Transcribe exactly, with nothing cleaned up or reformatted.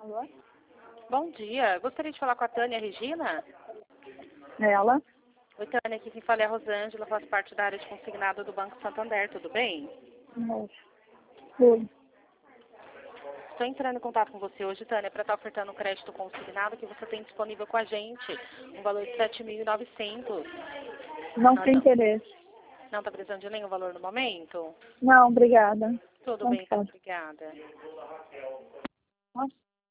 Alô? Bom dia. Gostaria de falar com a Tânia Regina. Ela? Oi, Tânia. Aqui quem fala é a Rosângela. Faço parte da área de consignado do Banco Santander. Tudo bem? Tudo. Estou entrando em contato com você hoje, Tânia, para estar ofertando um crédito consignado que você tem disponível com a gente. Um valor de sete mil e novecentos. Não Ah, tem não. interesse. Não está precisando de nenhum valor no momento? Não, obrigada. Tudo Não bem, então. pode. Obrigada. Nossa.